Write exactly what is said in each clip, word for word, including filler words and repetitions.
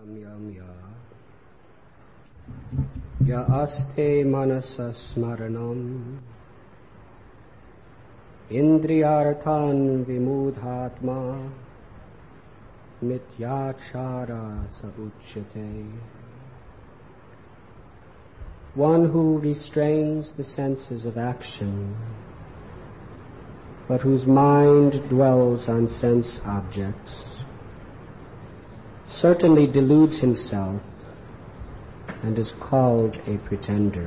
Yam ya ya aste manasa smaranam indriyarthan vimudhatma mityachara sabuchyate. One who restrains the senses of action, but whose mind dwells on sense objects, certainly deludes himself and is called a pretender.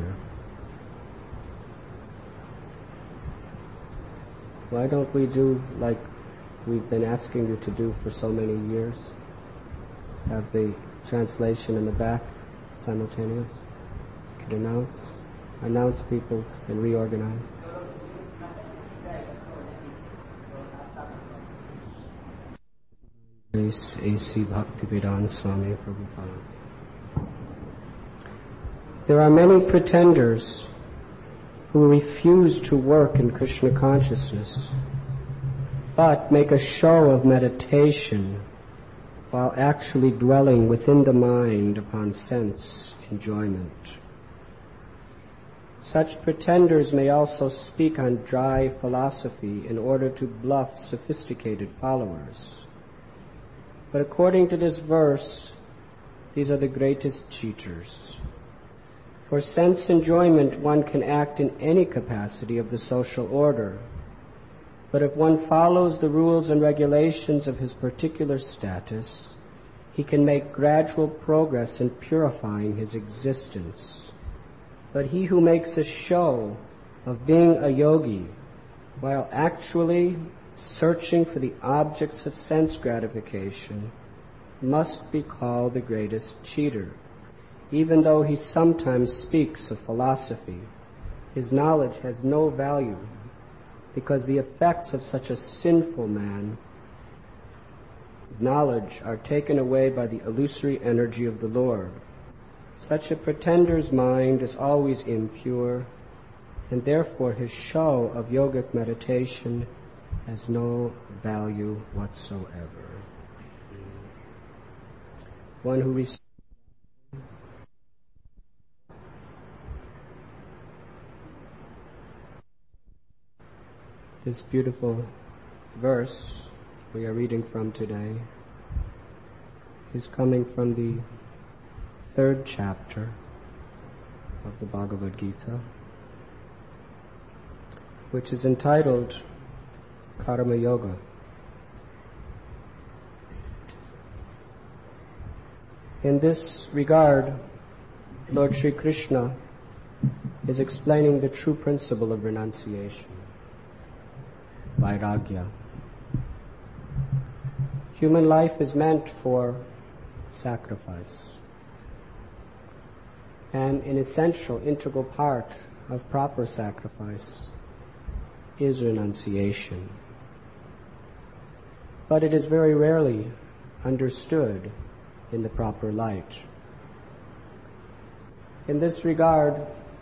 Why don't we do like we've been asking you to do for so many years? Have the translation in the back simultaneous? You can announce, announce people and reorganize. Grace A C Bhaktivedanta Swami Prabhupada. There are many pretenders who refuse to work in Krishna consciousness, but make a show of meditation while actually dwelling within the mind upon sense enjoyment. Such pretenders may also speak on dry philosophy in order to bluff sophisticated followers. But according to this verse, these are the greatest cheaters. For sense enjoyment, one can act in any capacity of the social order. But if one follows the rules and regulations of his particular status, he can make gradual progress in purifying his existence. But he who makes a show of being a yogi, while actually searching for the objects of sense gratification, must be called the greatest cheater. Even though he sometimes speaks of philosophy, his knowledge has no value, because the effects of such a sinful man, knowledge, are taken away by the illusory energy of the Lord. Such a pretender's mind is always impure, and therefore his show of yogic meditation has no value whatsoever. One who receives this beautiful verse we are reading from today is coming from the third chapter of the Bhagavad Gita, which is entitled Karma Yoga. In this regard, Lord Sri Krishna is explaining the true principle of renunciation, vairagya. Human life is meant for sacrifice, and an essential, integral part of proper sacrifice is renunciation. But it is very rarely understood in the proper light. In this regard,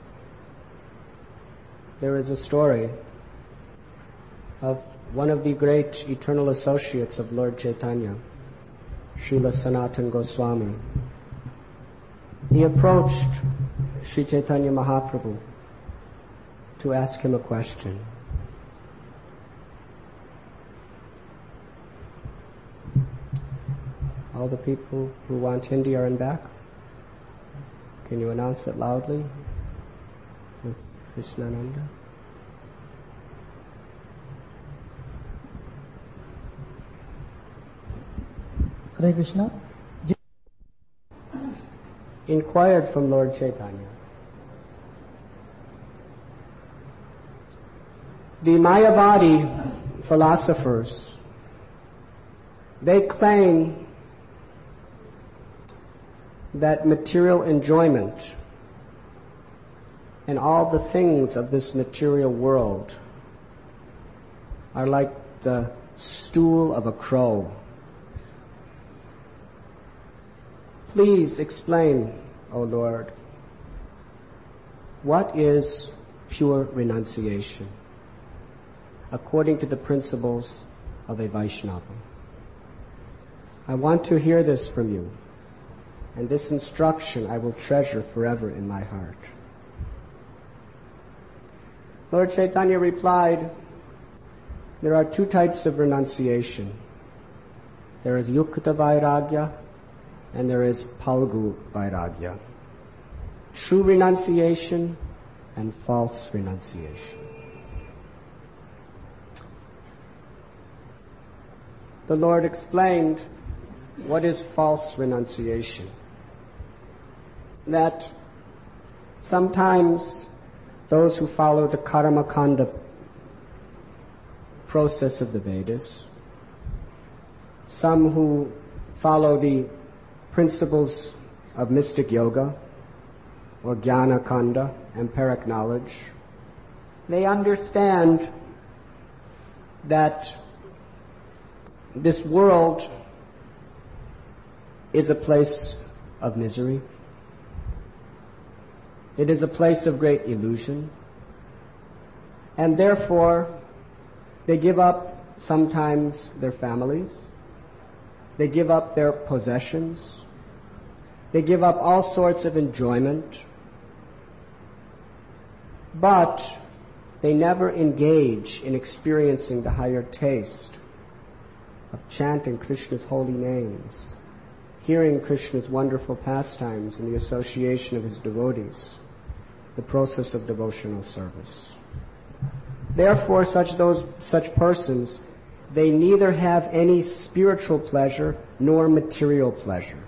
there is a story of one of the great eternal associates of Lord Chaitanya, Srila Sanatana Goswami. He approached Sri Chaitanya Mahaprabhu to ask him a question. All the people who want Hindi are in back. Can you announce it loudly with Krishnananda? Hare Krishna. Inquired from Lord Chaitanya. The Mayavadi philosophers, they claim that material enjoyment and all the things of this material world are like the stool of a crow. Please explain, O Lord, what is pure renunciation according to the principles of a Vaishnava? I want to hear this from you. and this instruction I will treasure forever in my heart. Lord Chaitanya replied, there are two types of renunciation. There is Yukta Vairagya and there is Palgu Vairagya. True renunciation and false renunciation. The Lord explained what is false renunciation. That sometimes those who follow the Karma Kanda process of the Vedas, some who follow the principles of mystic yoga or Jnana Kanda, empiric knowledge, they understand that this world is a place of misery. It is a place of great illusion. And therefore, they give up sometimes their families. They give up their possessions. They give up all sorts of enjoyment. But they never engage in experiencing the higher taste of chanting Krishna's holy names, hearing Krishna's wonderful pastimes and the association of his devotees, the process of devotional service. Therefore, such those such persons, they neither have any spiritual pleasure nor material pleasure.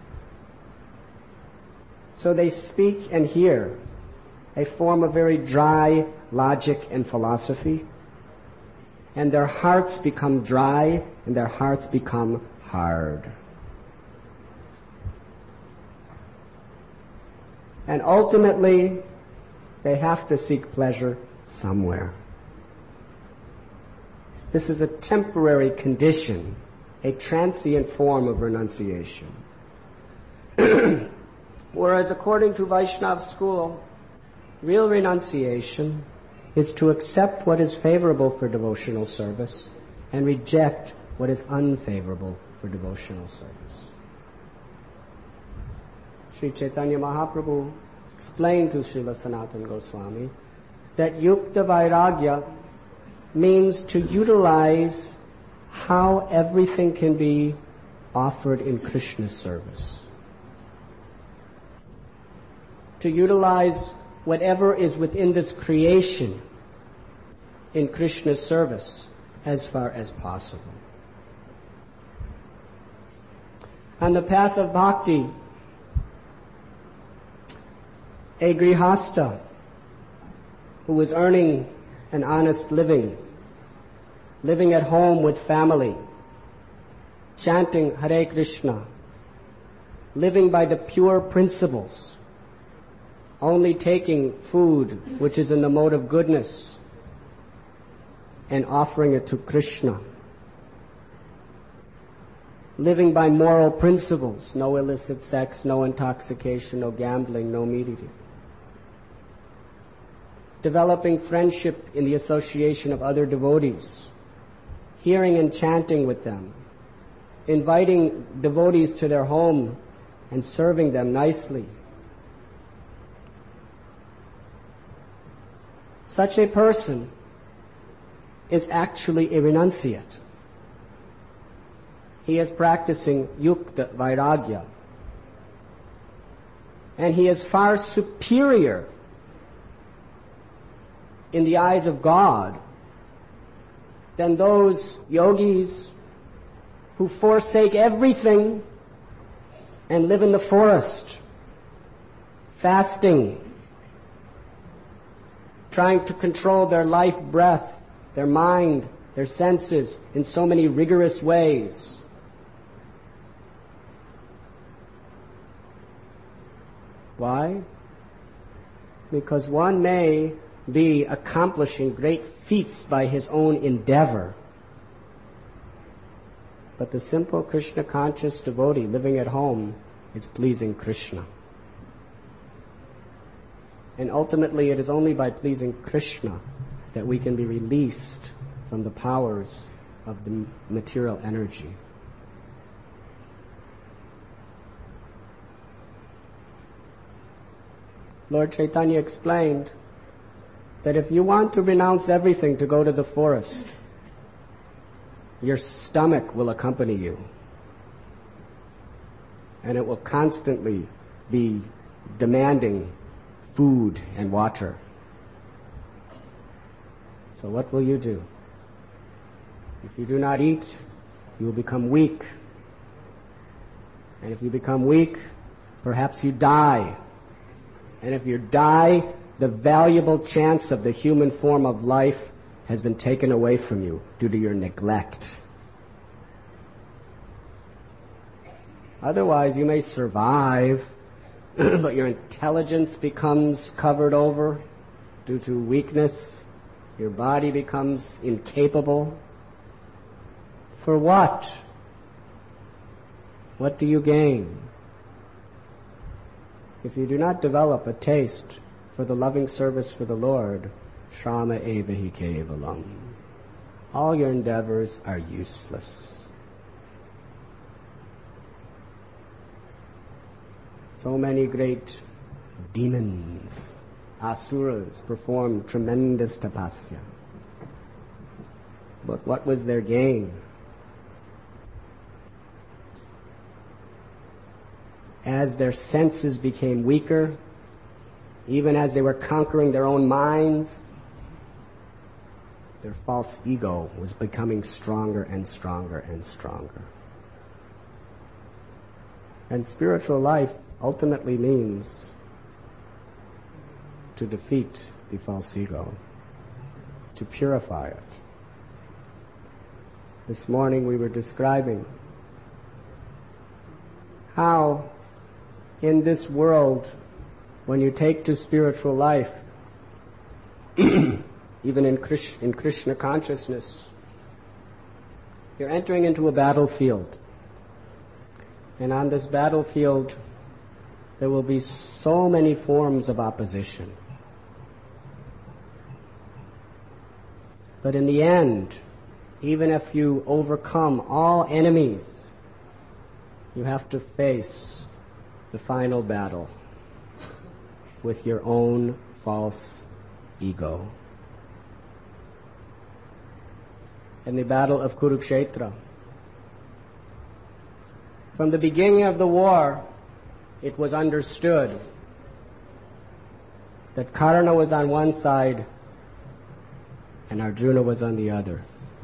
So they speak and hear a form of very dry logic and philosophy, and their hearts become dry and their hearts become hard. And ultimately, they have to seek pleasure somewhere. This is a temporary condition, a transient form of renunciation. Whereas according to Vaishnava school, real renunciation is to accept what is favorable for devotional service and reject what is unfavorable for devotional service. Sri Chaitanya Mahaprabhu explained to Srila Sanatana Goswami that Yukta Vairagya means to utilize how everything can be offered in Krishna's service. To utilize whatever is within this creation in Krishna's service as far as possible. On the path of bhakti, a grihasta who was earning an honest living, living at home with family, chanting Hare Krishna, living by the pure principles, only taking food which is in the mode of goodness and offering it to Krishna. Living by moral principles, no illicit sex, no intoxication, no gambling, no meat eating. Developing friendship in the association of other devotees, hearing and chanting with them, inviting devotees to their home and serving them nicely. Such a person is actually a renunciate. He is practicing Yukta Vairagya. And he is far superior in the eyes of God than those yogis who forsake everything and live in the forest, fasting, trying to control their life breath, their mind, their senses in so many rigorous ways. Why? Because one may be accomplishing great feats by his own endeavor, but the simple Krishna conscious devotee living at home is pleasing Krishna. And ultimately it is only by pleasing Krishna that we can be released from the powers of the material energy. Lord Chaitanya explained that if you want to renounce everything to go to the forest, your stomach will accompany you. And it will constantly be demanding food and water. So what will you do? If you do not eat, you will become weak. And if you become weak, perhaps you die. And if you die, the valuable chance of the human form of life has been taken away from you due to your neglect. Otherwise, you may survive, but your intelligence becomes covered over due to weakness. Your body becomes incapable. For what? What do you gain? If you do not develop a taste for the loving service for the Lord, Shrama evahi kevalam, all your endeavors are useless. So many great demons, asuras, performed tremendous tapasya. But what was their gain? As their senses became weaker, even as they were conquering their own minds, their false ego was becoming stronger and stronger and stronger. And spiritual life ultimately means to defeat the false ego, to purify it. This morning we were describing how in this world, when you take to spiritual life, even in Krishna, in Krishna consciousness, you're entering into a battlefield. And on this battlefield, there will be so many forms of opposition. But in the end, even if you overcome all enemies, you have to face the final battle with your own false ego. In the battle of Kurukshetra, from the beginning of the war, it was understood that Karna was on one side and Arjuna was on the other.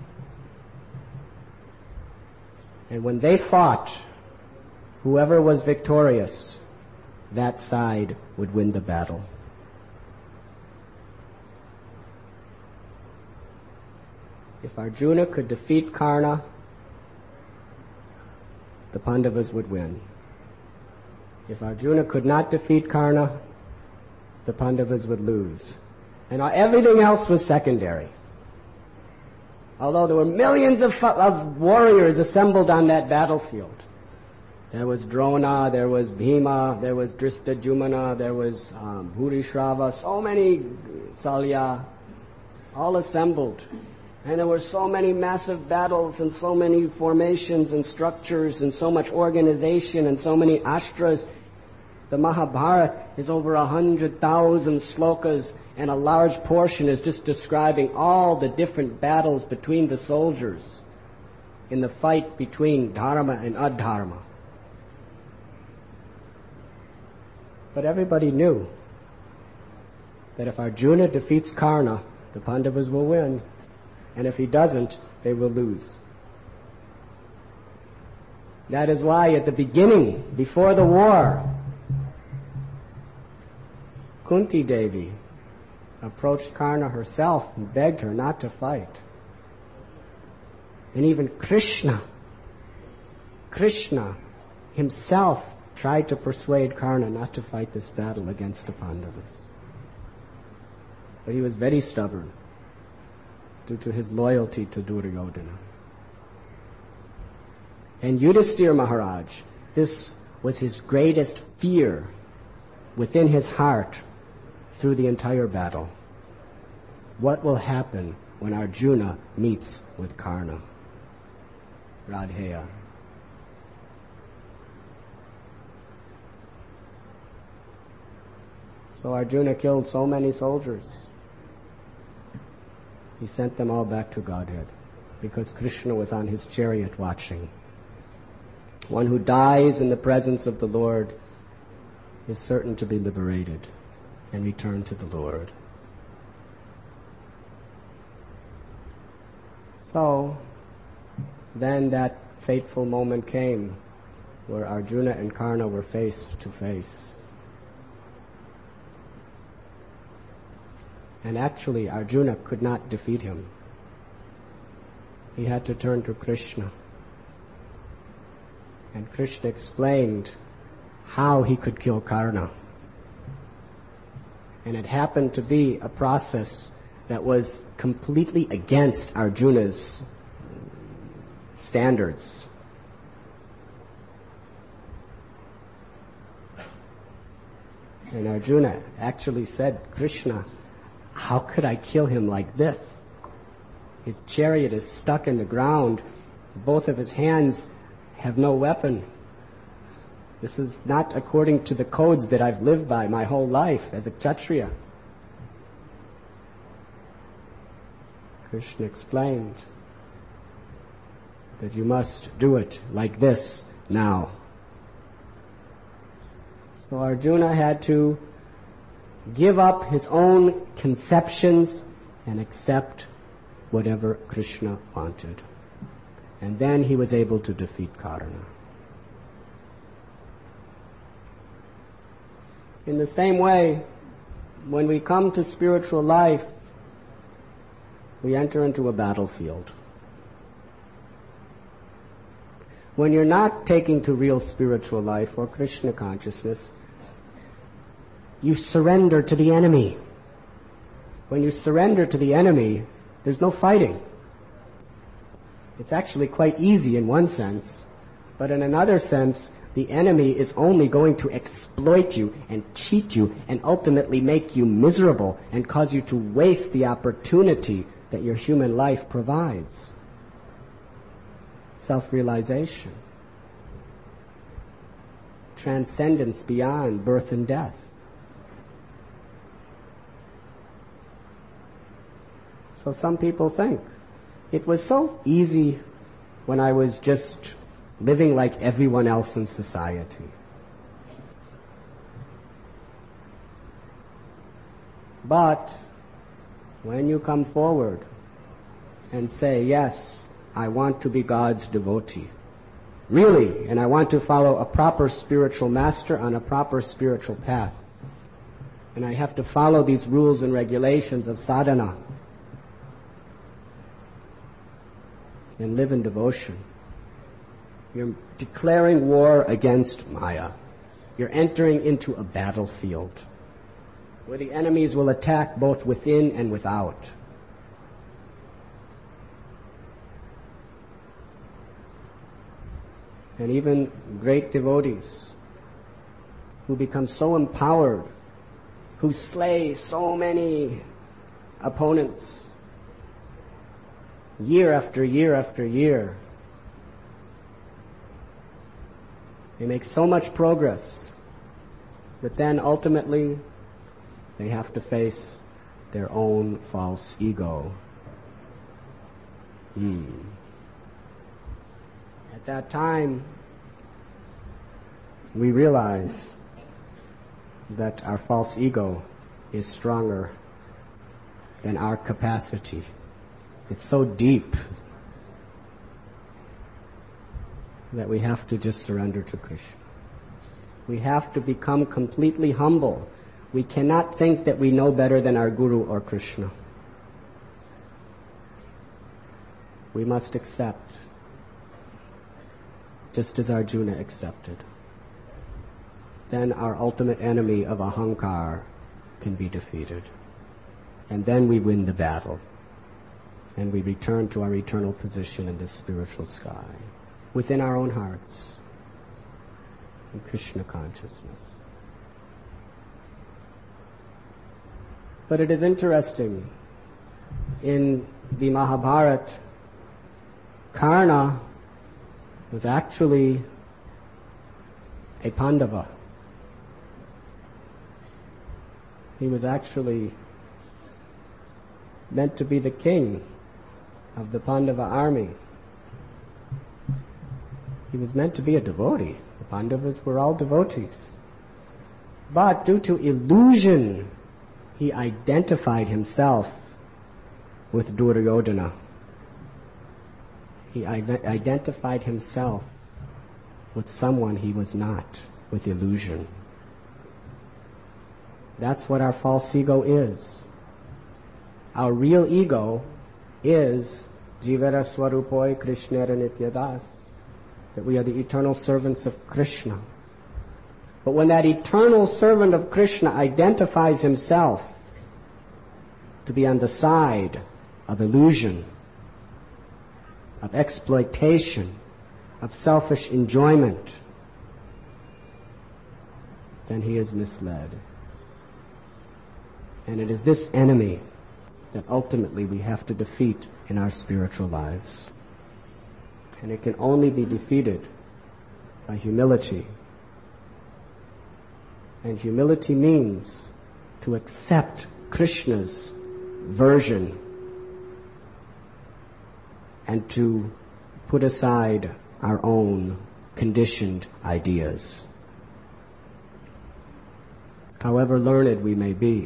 And when they fought, whoever was victorious, that side would win the battle. If Arjuna could defeat Karna, the Pandavas would win. If Arjuna could not defeat Karna, the Pandavas would lose. And everything else was secondary. Although there were millions of, of warriors assembled on that battlefield. There was Drona, there was Bhima, there was Drishtadyumna, there was um, Bhurishrava, so many Salya, all assembled. And there were so many massive battles and so many formations and structures and so much organization and so many astras. The Mahabharata is over a hundred thousand slokas, and a large portion is just describing all the different battles between the soldiers in the fight between dharma and adharma. But everybody knew that if Arjuna defeats Karna, the Pandavas will win. And if he doesn't, they will lose. That is why at the beginning, before the war, Kunti Devi approached Karna herself and begged her not to fight. And even Krishna, Krishna himself tried to persuade Karna not to fight this battle against the Pandavas. But he was very stubborn due to his loyalty to Duryodhana. And Yudhisthira Maharaj, this was his greatest fear within his heart through the entire battle. What will happen when Arjuna meets with Karna? Radheya. So Arjuna killed so many soldiers. He sent them all back to Godhead because Krishna was on his chariot watching. One who dies in the presence of the Lord is certain to be liberated and return to the Lord. So, then that fateful moment came where Arjuna and Karna were face to face. And actually, Arjuna could not defeat him. He had to turn to Krishna. And Krishna explained how he could kill Karna. And it happened to be a process that was completely against Arjuna's standards. And Arjuna actually said, Krishna, how could I kill him like this? His chariot is stuck in the ground. Both of his hands have no weapon. This is not according to the codes that I've lived by my whole life as a Kshatriya. Krishna explained that you must do it like this now. So Arjuna had to give up his own conceptions and accept whatever Krishna wanted. And then he was able to defeat Karna. In the same way, when we come to spiritual life, we enter into a battlefield. When you're not taking to real spiritual life or Krishna consciousness, you surrender to the enemy. When you surrender to the enemy, there's no fighting. It's actually quite easy in one sense, but in another sense, the enemy is only going to exploit you and cheat you and ultimately make you miserable and cause you to waste the opportunity that your human life provides. Self-realization. Transcendence beyond birth and death. So some people think, it was so easy when I was just living like everyone else in society. But when you come forward and say, yes, I want to be God's devotee, really, and I want to follow a proper spiritual master on a proper spiritual path, and I have to follow these rules and regulations of sadhana and live in devotion, you're declaring war against Maya. You're entering into a battlefield where the enemies will attack both within and without. And even great devotees who become so empowered, who slay so many opponents year after year after year, they make so much progress, but then ultimately they have to face their own false ego. Hmm. At that time, we realize that our false ego is stronger than our capacity. It's so deep that we have to just surrender to Krishna. We have to become completely humble. We cannot think that we know better than our Guru or Krishna. We must accept, just as Arjuna accepted. Then our ultimate enemy of ahankar can be defeated. And then we win the battle. And we return to our eternal position in this spiritual sky, within our own hearts, in Krishna consciousness. But it is interesting, in the Mahabharata, Karna was actually a Pandava. He was actually meant to be the king of the Pandava army. He was meant to be a devotee. The Pandavas were all devotees. But due to illusion, he identified himself with Duryodhana. He identified himself with someone he was not, with illusion. That's what our false ego is. Our real ego is Jivara Swarupoi Krishnera Nityadas, that we are the eternal servants of Krishna. But when that eternal servant of Krishna identifies himself to be on the side of illusion, of exploitation, of selfish enjoyment, then he is misled. And it is this enemy that ultimately we have to defeat in our spiritual lives. And it can only be defeated by humility. And humility means to accept Krishna's version and to put aside our own conditioned ideas. However learned we may be.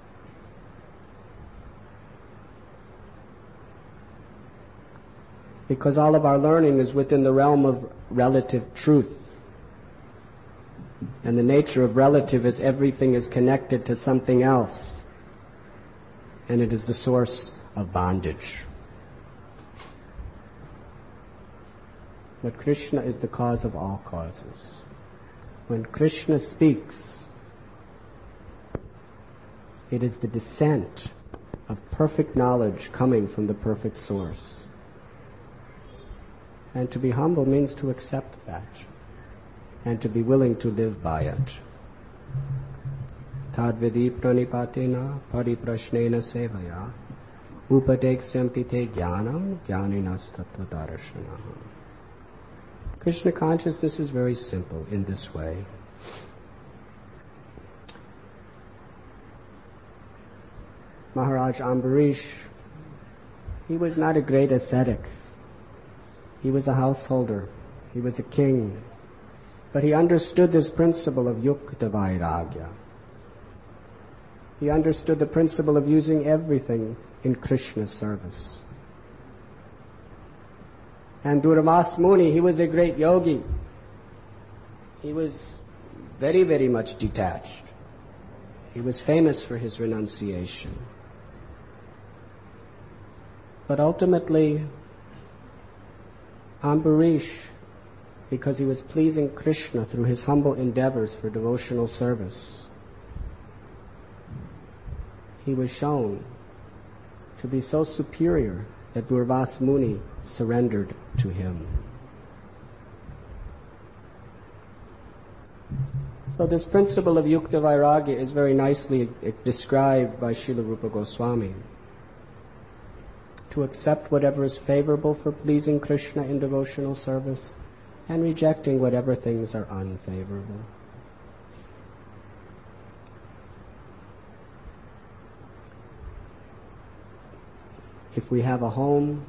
Because all of our learning is within the realm of relative truth. And the nature of relative is everything is connected to something else. And it is the source of bondage. But Krishna is the cause of all causes. When Krishna speaks, it is the descent of perfect knowledge coming from the perfect source. And to be humble means to accept that and to be willing to live by it. Tadvidi pranipatena pariprashnena sevaya upadeksyamti te jnanam jnaninas tattvadarshana. Krishna consciousness is very simple in this way. Maharaj Ambarish, he was not a great ascetic. He was a householder. He was a king. But he understood this principle of yukta vairagya. He understood the principle of using everything in Krishna's service. And Durvas Muni, he was a great yogi. He was very, very much detached. He was famous for his renunciation. But ultimately, Ambarish, because he was pleasing Krishna through his humble endeavors for devotional service, he was shown to be so superior that Durvas Muni surrendered to him. So this principle of yukta vairagya is very nicely described by Srila Rupa Goswami. To accept whatever is favorable for pleasing Krishna in devotional service and rejecting whatever things are unfavorable. If we have a home,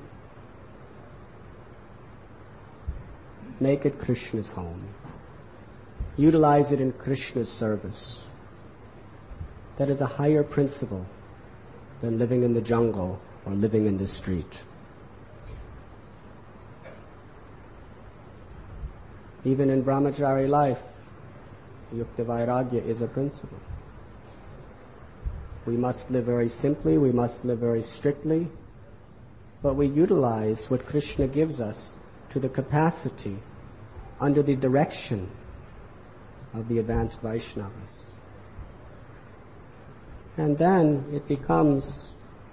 make it Krishna's home. Utilize it in Krishna's service. That is a higher principle than living in the jungle or living in the street. Even in brahmachari life, yukta vairagya is a principle. We must live very simply, we must live very strictly, but we utilize what Krishna gives us to the capacity under the direction of the advanced Vaishnavas. And then it becomes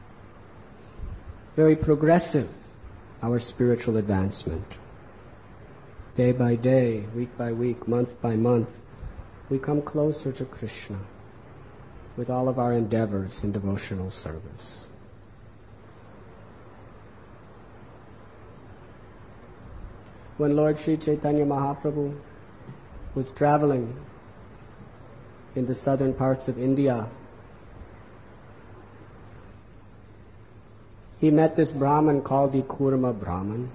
very progressive, our spiritual advancement. Day by day, week by week, month by month, we come closer to Krishna with all of our endeavors in devotional service. When Lord Sri Chaitanya Mahaprabhu was traveling in the southern parts of India, he met this Brahmin called the Kurma Brahmin.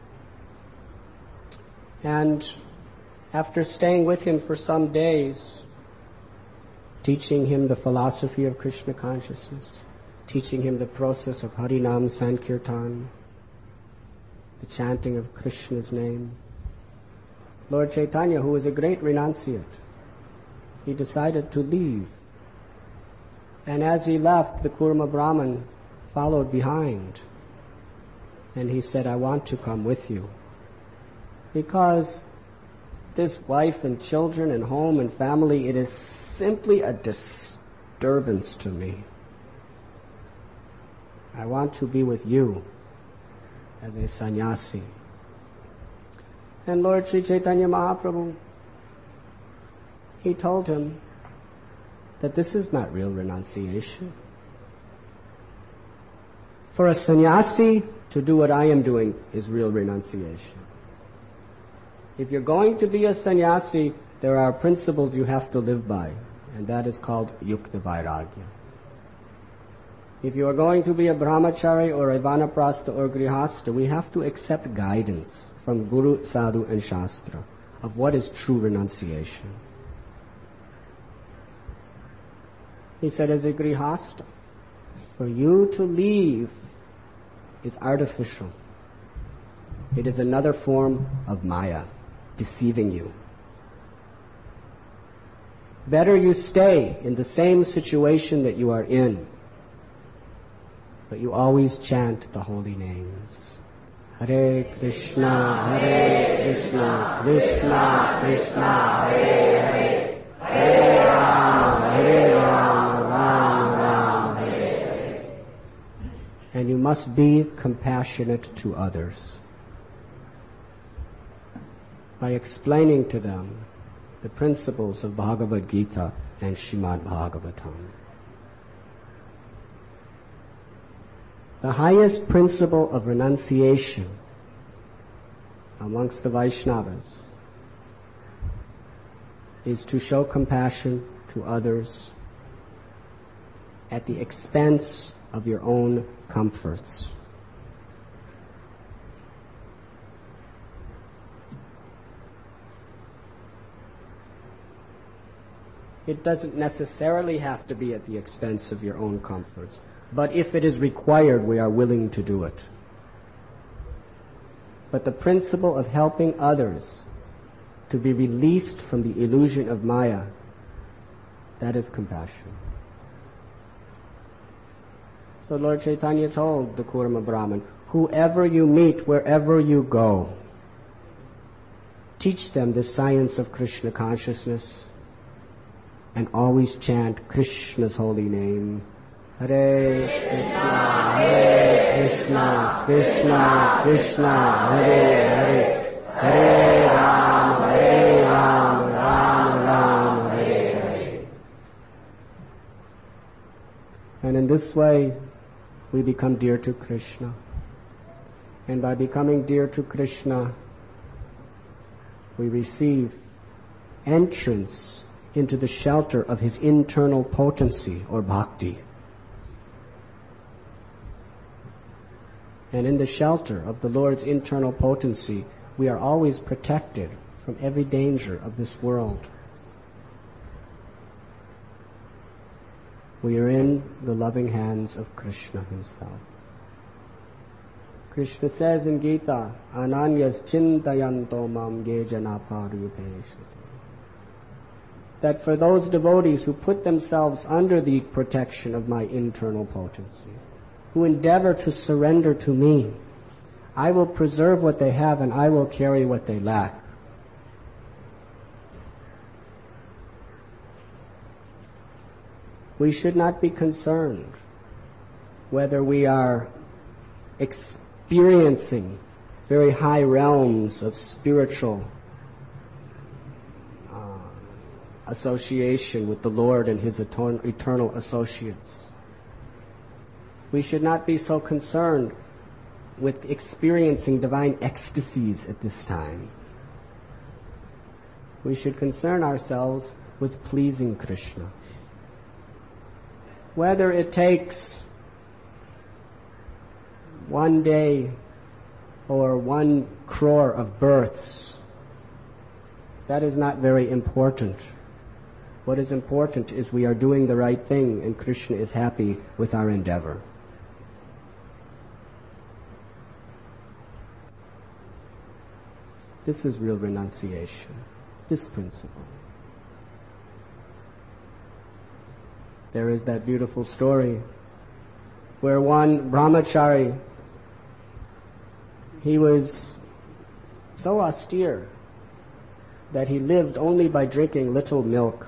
And after staying with him for some days, teaching him the philosophy of Krishna consciousness, teaching him the process of Harinam Sankirtan, the chanting of Krishna's name, Lord Chaitanya, who was a great renunciate, he decided to leave. And as he left, the Kurma Brahmin followed behind. And he said, I want to come with you. Because this wife and children and home and family, it is simply a disturbance to me. I want to be with you as a sannyasi. And Lord Sri Chaitanya Mahaprabhu, he told him that this is not real renunciation. For a sannyasi to do what I am doing is real renunciation. If you're going to be a sannyasi, there are principles you have to live by, and that is called yukta vairagya. If you are going to be a brahmachari or a vanaprastha or grihastha, we have to accept guidance from Guru, Sadhu and Shastra of what is true renunciation. He said, as a grihastha, for you to leave is artificial. It is another form of maya, deceiving you. Better you stay in the same situation that you are in, but you always chant the holy names. Hare Krishna, Hare Krishna, Krishna Krishna, Hare Hare, Hare Rama, Hare Rama, Rama Rama, Hare Hare. And you must be compassionate to others by explaining to them the principles of Bhagavad Gita and Srimad Bhagavatam. The highest principle of renunciation amongst the Vaishnavas is to show compassion to others at the expense of your own comforts. It doesn't necessarily have to be at the expense of your own comforts. But if it is required, we are willing to do it. But the principle of helping others to be released from the illusion of Maya, that is compassion. So Lord Chaitanya told the Kurma Brahmin, whoever you meet, wherever you go, teach them the science of Krishna consciousness and always chant Krishna's holy name. Hare Krishna, Hare Krishna, Krishna Krishna, Hare Hare, Hare Rama, Hare Rama, Rama Rama, Hare Hare. And in this way, we become dear to Krishna. And by becoming dear to Krishna, we receive entrance into the shelter of his internal potency or bhakti. And in the shelter of the Lord's internal potency, we are always protected from every danger of this world. We are in the loving hands of Krishna himself. Krishna says in Gita, Ananyas chintayanto mam ge janaparupeshati, that for those devotees who put themselves under the protection of my internal potency, who endeavor to surrender to me, I will preserve what they have and I will carry what they lack. We should not be concerned whether we are experiencing very high realms of spiritual uh, association with the Lord and his eternal associates. We should not be so concerned with experiencing divine ecstasies at this time. We should concern ourselves with pleasing Krishna. Whether it takes one day or one crore of births, that is not very important. What is important is we are doing the right thing and Krishna is happy with our endeavor. This is real renunciation, this principle. There is that beautiful story where one brahmachari, he was so austere that he lived only by drinking little milk.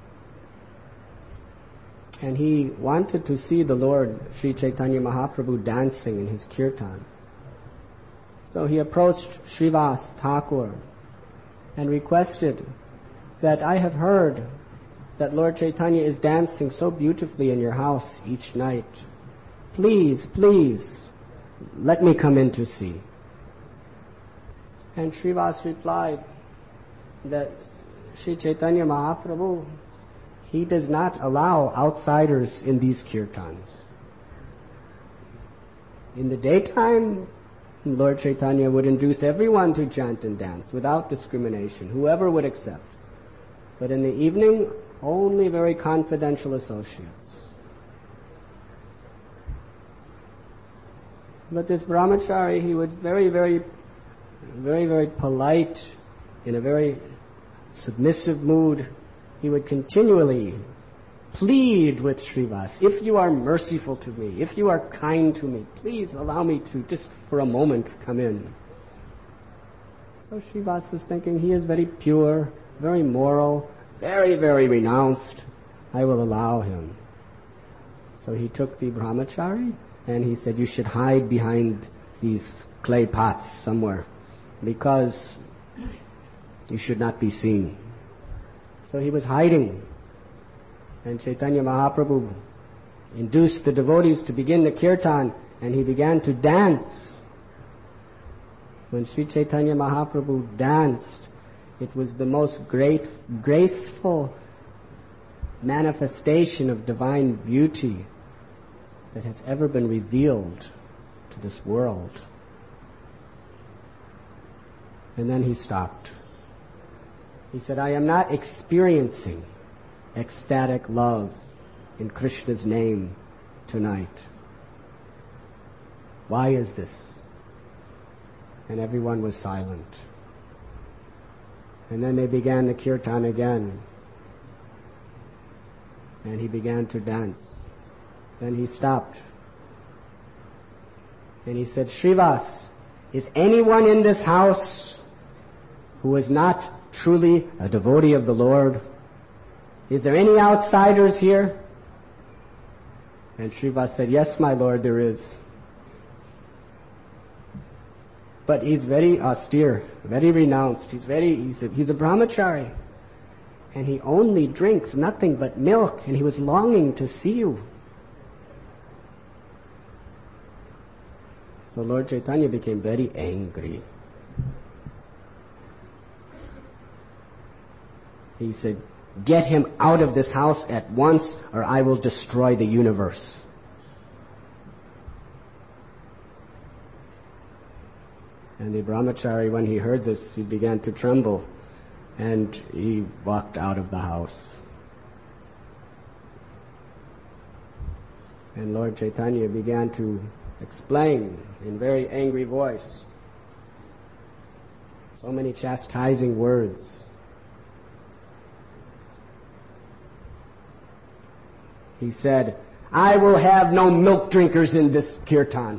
And he wanted to see the Lord Sri Chaitanya Mahaprabhu dancing in his kirtan. So he approached Srivas Thakur and requested that I have heard that Lord Chaitanya is dancing so beautifully in your house each night. Please, please, let me come in to see. And Srivas replied that Sri Chaitanya Mahaprabhu, he does not allow outsiders in these kirtans. In the daytime, Lord Chaitanya would induce everyone to chant and dance without discrimination, whoever would accept. But in the evening, only very confidential associates. But this brahmachari, he was very, very, very, very polite, in a very submissive mood. He would continually plead with Srivas, if you are merciful to me, if you are kind to me, please allow me to just for a moment come in. So Srivas was thinking, he is very pure, very moral, very, very renounced. I will allow him. So he took the brahmachari and he said, you should hide behind these clay pots somewhere because you should not be seen. So he was hiding. And Chaitanya Mahaprabhu induced the devotees to begin the kirtan and he began to dance. When Sri Chaitanya Mahaprabhu danced, it was the most great, graceful manifestation of divine beauty that has ever been revealed to this world. And then he stopped. He said, I am not experiencing ecstatic love in Krishna's name tonight. Why is this? And everyone was silent. And then they began the kirtan again. And he began to dance. Then he stopped. And he said, Srivas, is anyone in this house who is not truly a devotee of the Lord? Is there any outsiders here? And Srivas said, yes, my Lord, there is. But he's very austere, very renounced. He's very, he's a, he's a brahmachari. And he only drinks nothing but milk, and he was longing to see you. So Lord Chaitanya became very angry. He said, get him out of this house at once, or I will destroy the universe. And the brahmachari, when he heard this, he began to tremble, and he walked out of the house. And Lord Chaitanya began to explain in very angry voice, so many chastising words. He said, I will have no milk drinkers in this kirtan.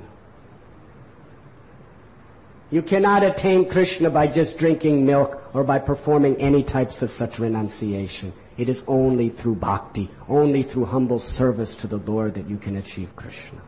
You cannot attain Krishna by just drinking milk or by performing any types of such renunciation. It is only through bhakti, only through humble service to the Lord that you can achieve Krishna.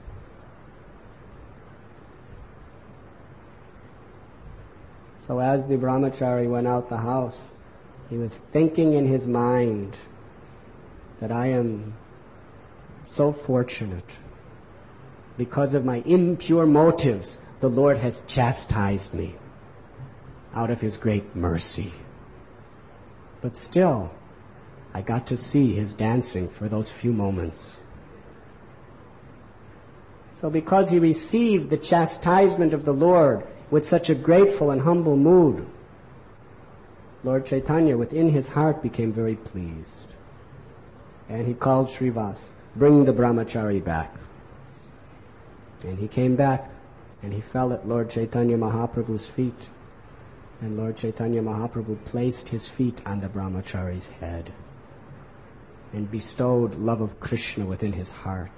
So as the brahmachari went out the house, he was thinking in his mind that I am so fortunate. Because of my impure motives, the Lord has chastised me out of His great mercy. But still, I got to see His dancing for those few moments. So because he received the chastisement of the Lord with such a grateful and humble mood, Lord Chaitanya within his heart became very pleased. And he called Srivas, bring the brahmachari back. And he came back and he fell at Lord Chaitanya Mahaprabhu's feet. And Lord Chaitanya Mahaprabhu placed his feet on the brahmachari's head and bestowed love of Krishna within his heart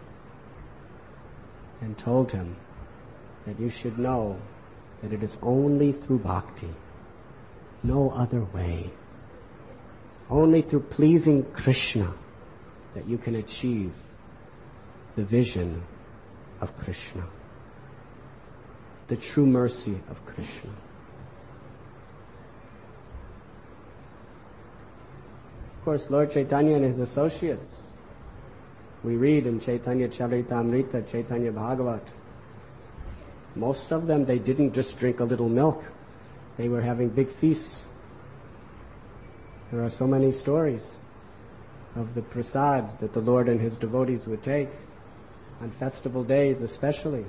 and told him that you should know that it is only through bhakti, no other way, only through pleasing Krishna that you can achieve the vision of Krishna, the true mercy of Krishna. Of course, Lord Chaitanya and his associates, we read in Chaitanya Charitamrita, Chaitanya Bhagavat, most of them, they didn't just drink a little milk. They were having big feasts. There are so many stories of the prasad that the Lord and his devotees would take on festival days especially.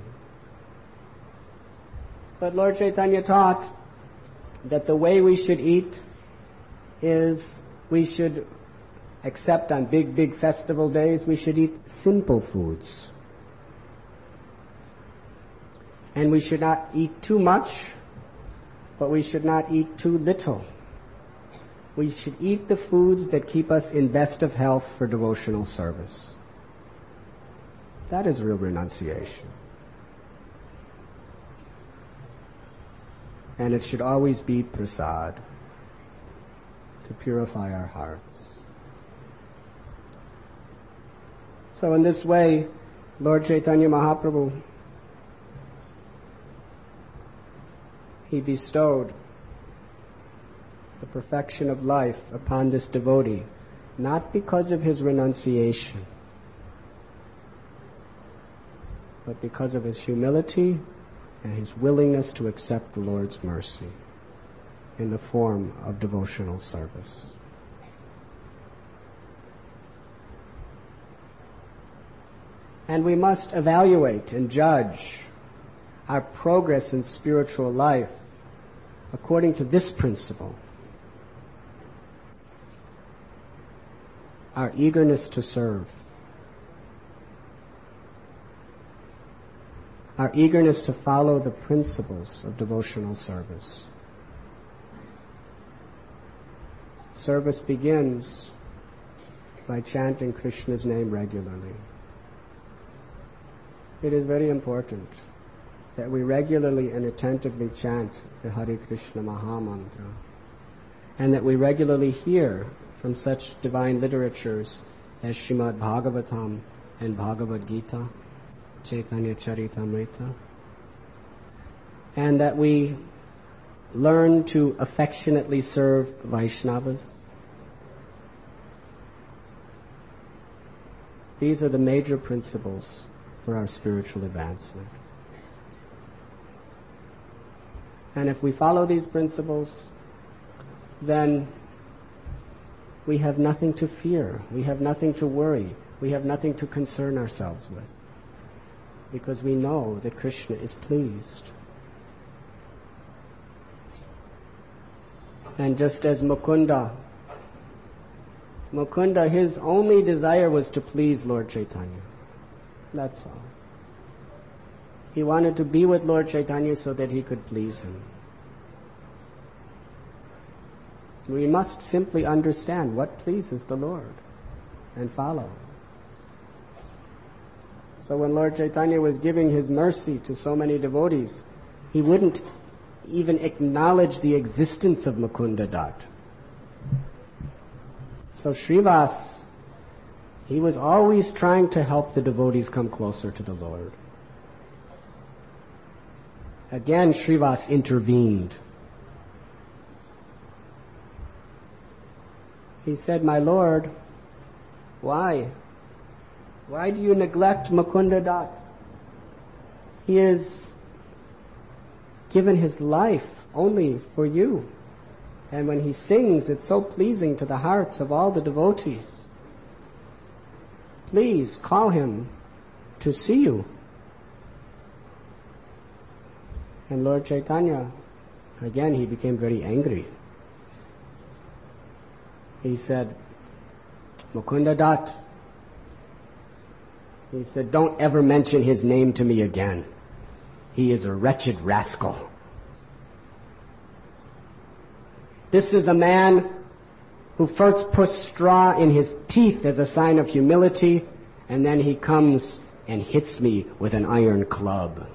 But Lord Chaitanya taught that the way we should eat is we should accept on big, big festival days, we should eat simple foods. And we should not eat too much, but we should not eat too little. We should eat the foods that keep us in best of health for devotional service. That is real renunciation. And it should always be prasad to purify our hearts. So in this way, Lord Chaitanya Mahaprabhu, he bestowed the perfection of life upon this devotee, not because of his renunciation, but because of his humility and his willingness to accept the Lord's mercy in the form of devotional service. And we must evaluate and judge our progress in spiritual life according to this principle: our eagerness to serve, our eagerness to follow the principles of devotional service. Service begins by chanting Krishna's name regularly. It is very important that we regularly and attentively chant the Hare Krishna Maha Mantra, and that we regularly hear from such divine literatures as Srimad Bhagavatam and Bhagavad Gita, Chaitanya Charitamrita, and that we learn to affectionately serve Vaishnavas. These are the major principles for our spiritual advancement. And if we follow these principles, then we have nothing to fear, we have nothing to worry, we have nothing to concern ourselves with, because we know that Krishna is pleased. And just as Mukunda, Mukunda, his only desire was to please Lord Chaitanya. That's all. He wanted to be with Lord Chaitanya so that he could please him. We must simply understand what pleases the Lord and follow. So when Lord Chaitanya was giving his mercy to so many devotees, he wouldn't even acknowledge the existence of Mukunda Dat. So Srivas, he was always trying to help the devotees come closer to the Lord. Again, Srivas intervened. He said, "My Lord, why? Why do you neglect Mukunda Dat? He has given his life only for you. And when he sings, it's so pleasing to the hearts of all the devotees. Please call him to see you And Lord Chaitanya, again, he became very angry. He said, Mukunda Dat, he said, don't ever mention his name to me again. He is a wretched rascal. This is a man who first puts straw in his teeth as a sign of humility, and then he comes and hits me with an iron club.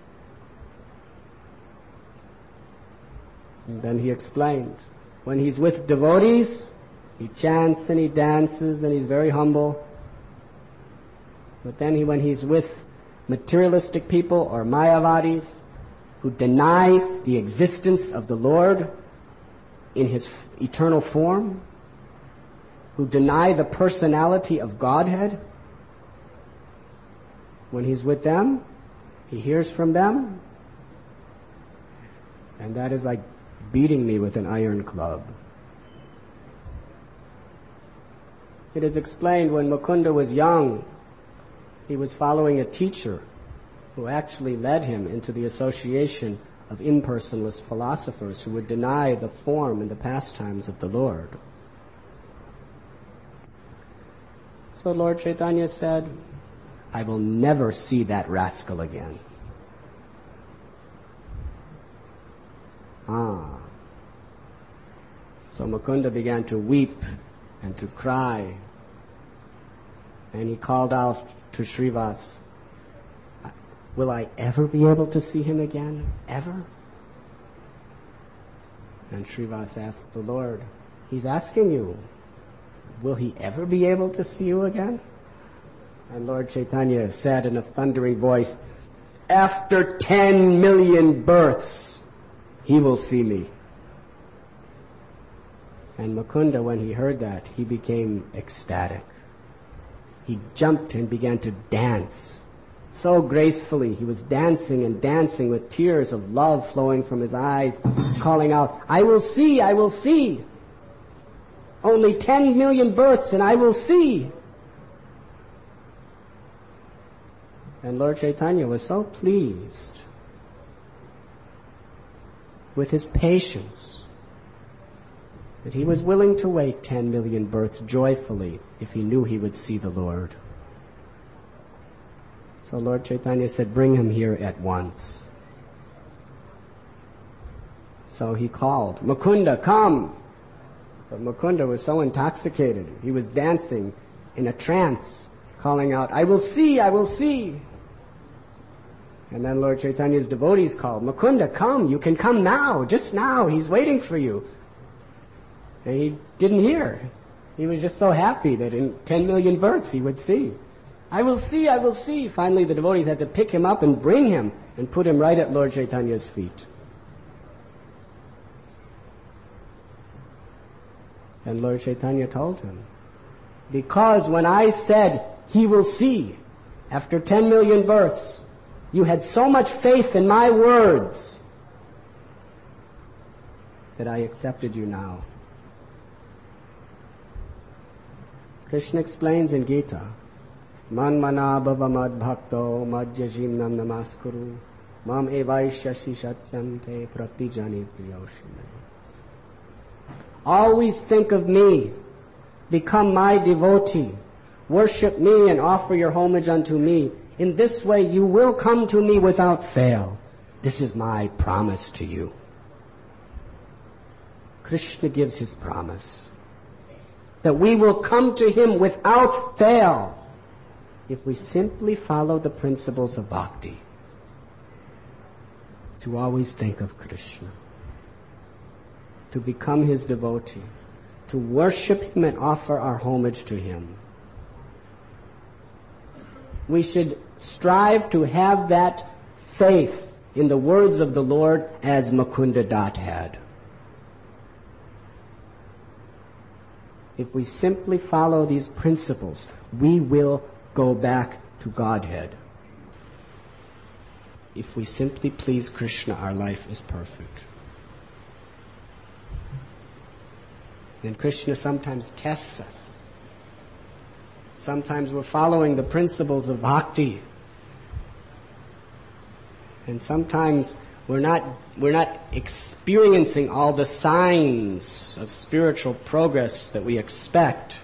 And then he explained, when he's with devotees, he chants and he dances and he's very humble. But then he, when he's with materialistic people or Mayavadis who deny the existence of the Lord in his f- eternal form, who deny the personality of Godhead, when he's with them, he hears from them, and that is like beating me with an iron club. It is explained when Mukunda was young, he was following a teacher who actually led him into the association of impersonalist philosophers who would deny the form and the pastimes of the Lord. So Lord Chaitanya said, I will never see that rascal again. Ah. So Mukunda began to weep and to cry. And he called out to Srivas, will I ever be able to see him again? Ever? And Srivas asked the Lord, he's asking you, will he ever be able to see you again? And Lord Chaitanya said in a thundering voice, after ten million births, he will see me. And Mukunda, when he heard that, he became ecstatic. He jumped and began to dance. So gracefully, he was dancing and dancing with tears of love flowing from his eyes, calling out, I will see, I will see. Only ten million births and I will see. And Lord Chaitanya was so pleased with his patience that he was willing to wait ten million births joyfully if he knew he would see the Lord. So Lord Chaitanya said, bring him here at once. So he called, Mukunda, come! But Mukunda was so intoxicated. He was dancing in a trance, calling out, I will see, I will see. And then Lord Chaitanya's devotees called, Mukunda, come, you can come now, just now, he's waiting for you. And he didn't hear. He was just so happy that in ten million births he would see. I will see, I will see. Finally the devotees had to pick him up and bring him and put him right at Lord Chaitanya's feet. And Lord Chaitanya told him, because when I said he will see after ten million births, you had so much faith in my words that I accepted you now. Krishna explains in Gita, Man mana bhava mad bhakto mad yajim nam namaskuru mam evaishyasi satyam te pratijani priyoshime. Always think of me, become my devotee, worship me and offer your homage unto me. In this way you will come to me without fail. This is my promise to you. Krishna gives his promise that we will come to him without fail if we simply follow the principles of bhakti, to always think of Krishna, to become his devotee, to worship him and offer our homage to him. We should strive to have that faith in the words of the Lord as Mukunda Dat had. If we simply follow these principles, we will go back to Godhead. If we simply please Krishna, our life is perfect. And Krishna sometimes tests us. Sometimes we're following the principles of bhakti. And sometimes We're not, we're not experiencing all the signs of spiritual progress that we expect.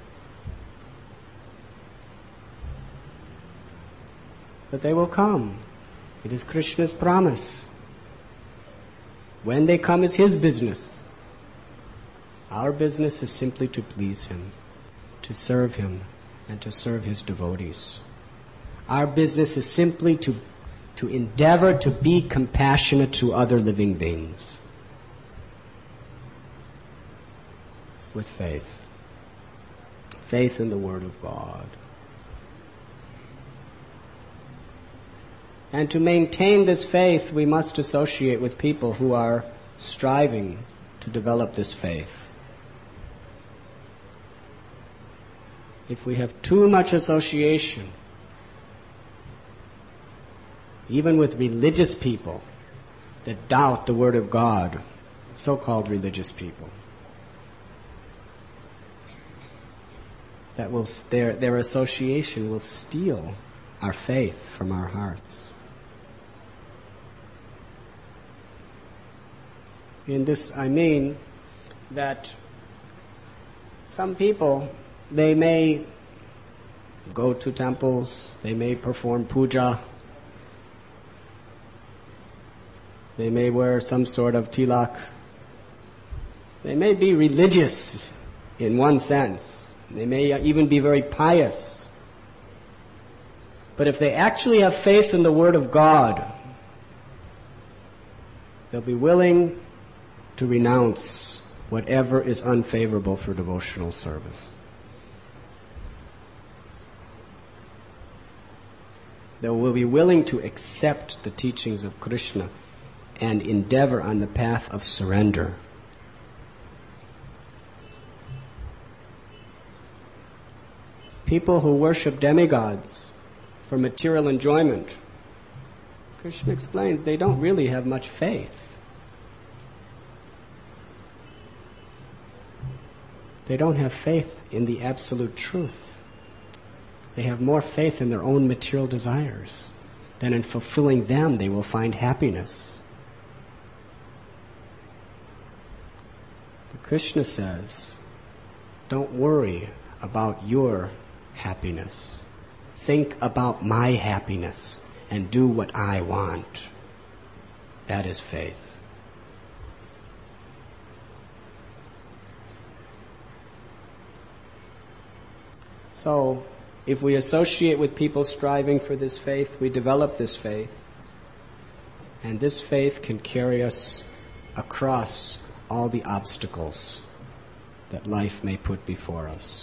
But they will come. It is Krishna's promise. When they come is His business. Our business is simply to please Him, to serve Him, and to serve His devotees. Our business is simply to, to endeavor to be compassionate to other living beings. With faith. Faith in the Word of God. And to maintain this faith, we must associate with people who are striving to develop this faith. If we have too much association, even with religious people that doubt the Word of God, so-called religious people, that will their their association will steal our faith from our hearts. In this, I mean that some people, they may go to temples, they may perform puja, they may wear some sort of tilak, they may be religious in one sense, they may even be very pious. But if they actually have faith in the Word of God, they'll be willing to renounce whatever is unfavorable for devotional service. They will be willing to accept the teachings of Krishna and endeavor on the path of surrender. People who worship demigods for material enjoyment, Krishna explains, they don't really have much faith. They don't have faith in the absolute truth. They have more faith in their own material desires than in fulfilling them they will find happiness. But Krishna says, don't worry about your happiness. Think about my happiness and do what I want. That is faith. So, if we associate with people striving for this faith, we develop this faith. And this faith can carry us across all the obstacles that life may put before us.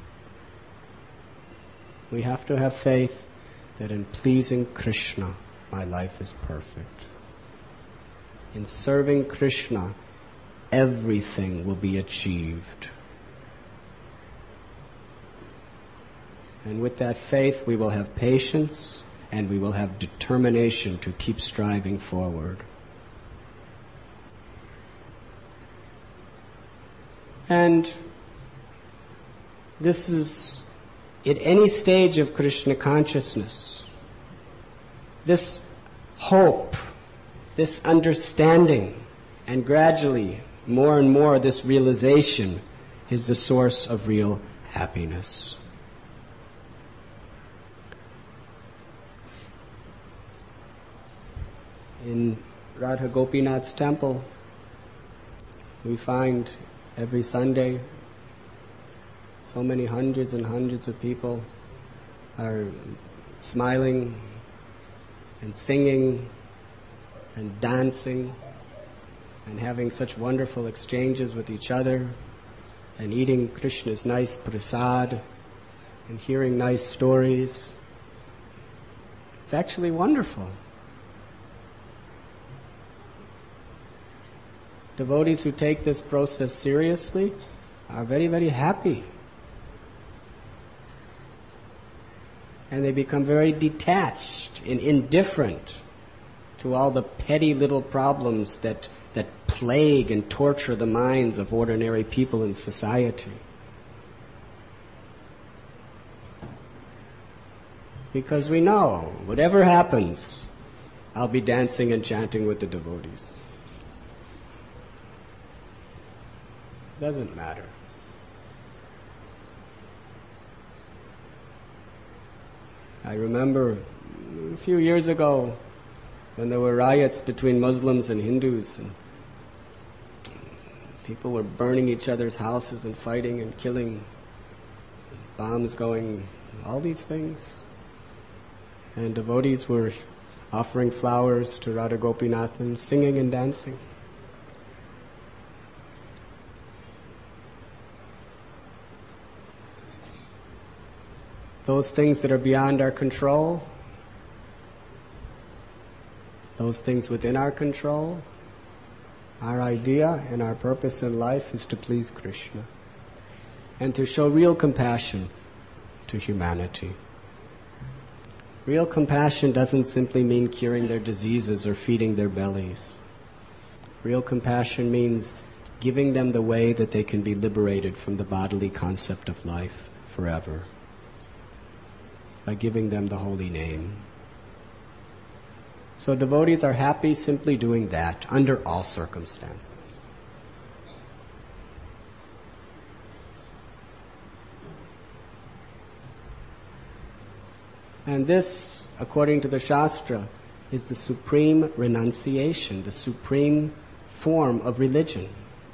We have to have faith that in pleasing Krishna, my life is perfect. In serving Krishna, everything will be achieved. And with that faith, we will have patience and we will have determination to keep striving forward. And this is at any stage of Krishna consciousness. This hope, this understanding, and gradually, more and more, this realization is the source of real happiness. In Radha Gopinath's temple, we find every Sunday so many hundreds and hundreds of people are smiling and singing and dancing and having such wonderful exchanges with each other and eating Krishna's nice prasad and hearing nice stories. It's actually wonderful. Devotees who take this process seriously are very, very happy. And they become very detached and indifferent to all the petty little problems that, that plague and torture the minds of ordinary people in society. Because we know, whatever happens, I'll be dancing and chanting with the devotees. Doesn't matter. I remember a few years ago when there were riots between Muslims and Hindus, and people were burning each other's houses and fighting and killing, bombs going, all these things. And devotees were offering flowers to Radha Gopinathan, singing and dancing. Those things that are beyond our control, those things within our control, our idea and our purpose in life is to please Krishna and to show real compassion to humanity. Real compassion doesn't simply mean curing their diseases or feeding their bellies. Real compassion means giving them the way that they can be liberated from the bodily concept of life forever, by giving them the holy name. So devotees are happy simply doing that under all circumstances. And this, according to the Shastra, is the supreme renunciation, the supreme form of religion.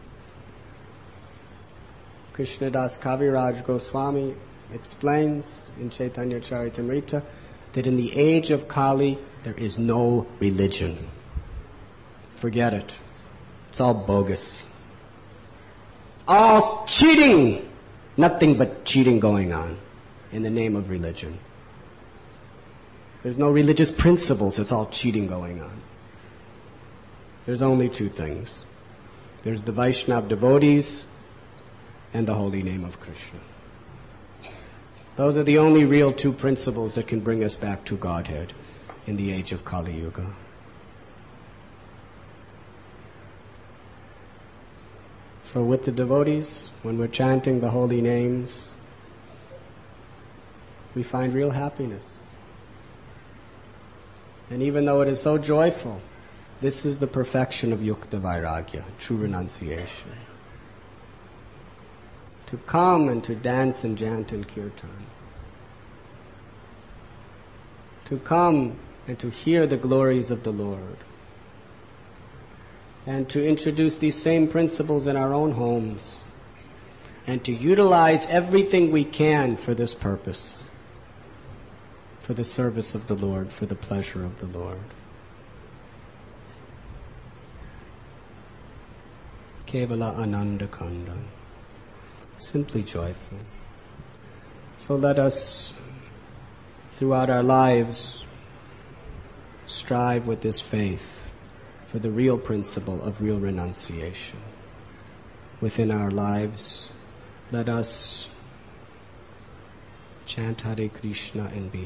Krishnadas Kaviraj Goswami explains in Chaitanya Charitamrita that in the age of Kali there is no religion. Forget it. It's all bogus. All cheating! Nothing but cheating going on in the name of religion. There's no religious principles. It's all cheating going on. There's only two things. There's the Vaishnava devotees and the holy name of Krishna. Those are the only real two principles that can bring us back to Godhead in the age of Kali Yuga. So with the devotees, when we're chanting the holy names, we find real happiness. And even though it is so joyful, this is the perfection of Yukta Vairagya, true renunciation. To come and to dance and chant in kirtan. To come and to hear the glories of the Lord. And to introduce these same principles in our own homes. And to utilize everything we can for this purpose. For the service of the Lord, for the pleasure of the Lord. Kevala Ananda Kanda. Simply joyful. So let us, throughout our lives, strive with this faith for the real principle of real renunciation. Within our lives, let us chant Hare Krishna and be